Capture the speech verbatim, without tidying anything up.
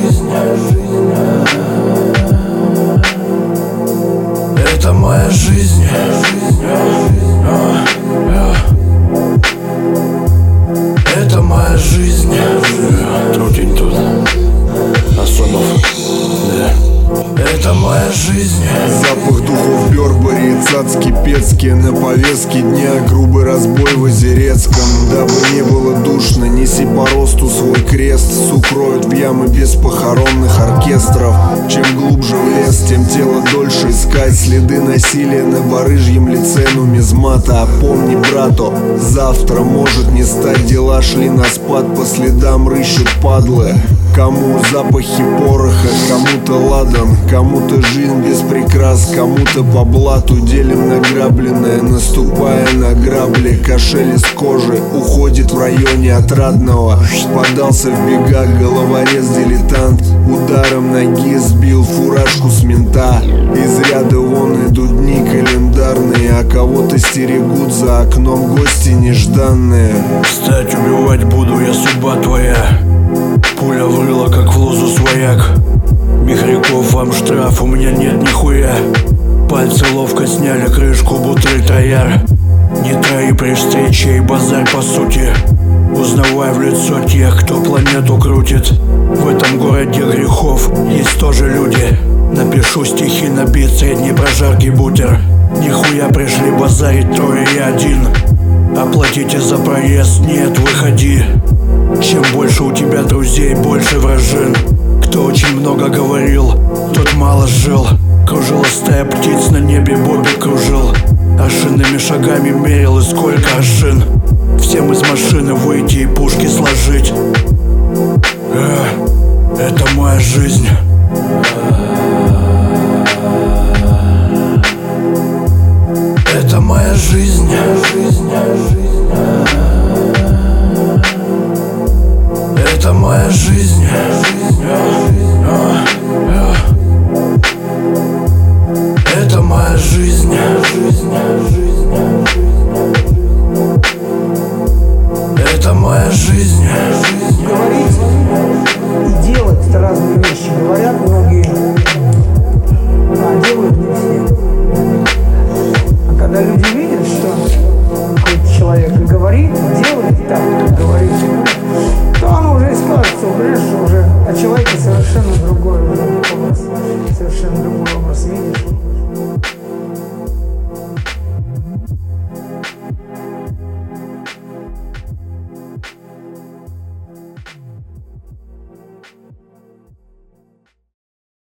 жизнь. Это моя жизнь. Это моя жизнь. Трутень тут. Особов. Да. Это моя жизнь. Запах духов Бербери, цацки пецкие на повестке дня. Грубый разбой в Озерецком. Дабы не было душно, неси по росту свой крест. Сукроют в ямы без похоронных оркестров. Чем глубже в лес, тем тело дольше искать. Следы насилия на барыжьем лице нумизмата. А помни, брату, завтра может не стать. Дела шли на спад, по следам рыщут падлы. Кому запахи пороха, кому-то ладан, кому-то жизнь без прикрас, кому-то по блату делим награбленное, наступая на грабли. Кошель из кожи уходит в районе отрадного. Подался в бега головорез-дилетант, ударом ноги сбил фуражку с мента. Из ряда вон идут дни календарные, а кого-то стерегут за окном гости нежданные. Встать убивать буду я, судьба твоя. Пуля врыла, как в лозу свояк. Михряков, вам штраф, у меня нет нихуя. Пальцы ловко сняли крышку, бутыль трояр. Не трои при встрече и базарь по сути. Узнавай в лицо тех, кто планету крутит. В этом городе грехов есть тоже люди. Напишу стихи, набит средней прожарки бутер. Нихуя пришли базарить трое и один. Оплатите за проезд, нет, выходи. Чем больше у тебя друзей, больше вражин. Кто очень много говорил, тот мало жил. Кружила стая птиц на небе, Бобби кружил. Ошинными шагами мерил, и сколько ошин. Всем из машины выйти и пушки сложить. э, Это моя жизнь. Это моя жизнь. Это моя жизнь. Это моя жизнь. Это моя жизнь. Говорить и делать — это разные вещи. Говорят многие, а делают не все. А когда люди видят, что какой-то человек и говорит, и делает так, как говорит, то оно уже и скажется, понимаешь, что уже о человеке совершенно другой образ, совершенно другой образ видишь.